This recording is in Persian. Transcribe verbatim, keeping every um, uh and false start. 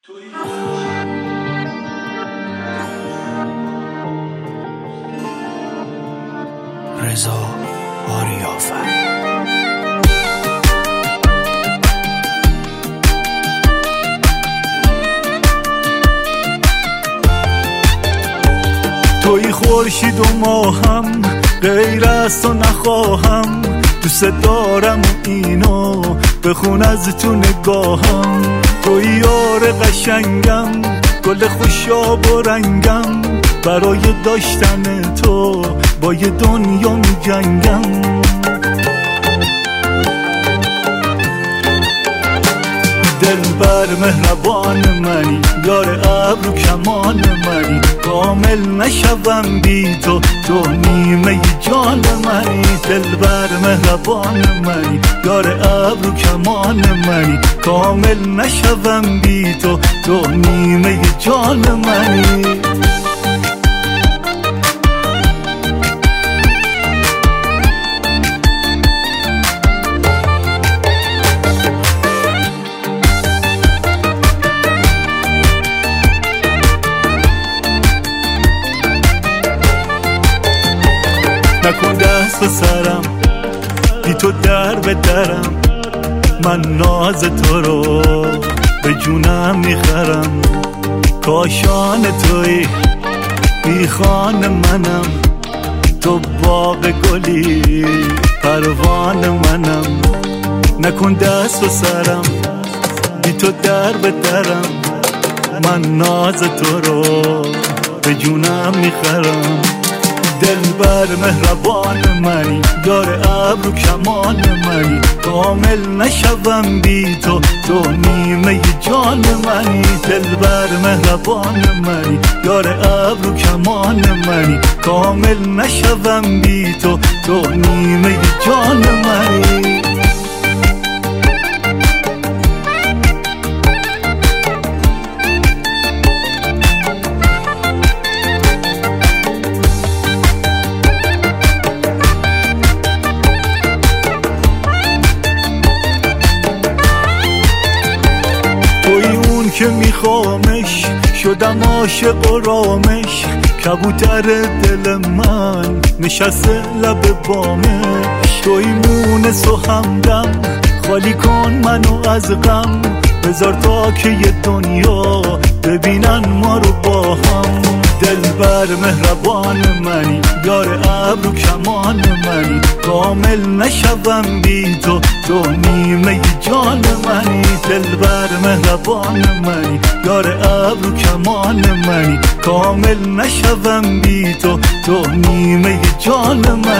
رضا آریافر. توی خورشید و ماهم، غیر از تو نخواهم. دوست دارم اینو بخون از تو نگاهم. توی یار قشنگم، گل خوشاب و رنگم. برای داشتن تو با یه دنیا می جنگم. دلبر مهربان منی، یار ابرو کمان منی. کامل نشوم بی تو، تو نیمه جان منی. دلبر مهربان منی، یار ابرو کمان منی. کامل نشوم بی تو، تو نیمه جان منی. نکن دست به سرم، بی تو در به درم. من ناز تو رو به جونم میخرم. کاشان توی بی خان منم. تو باغ گلی پروان منم. نکن دست به سرم، بی تو در به درم. من ناز تو رو به جونم میخرم. دلبر مهربان منی، یار ابرو کمان منی. کامل نشوم بی تو، تو نیمه جان منی. دلبر مهربان منی، یار ابرو کمان منی. کامل نشوم بی تو، تو نیمه جان منی. که میخوامش، شدم عاشق و رامش. کبوتر دل من نشسته لب بامش. توی مونس و همدم، خالی کن منو از غم. بذار تا که یه دنیا ببینن ما رو با هم. دلبر مهربان منی، یار ابرو کمان منی. کامل نشوم بی تو، تو نیمه جان منی. دلبر مهربان منی، یار ابرو کمان منی. کامل نشوم بی تو، تو نیمه جان منی.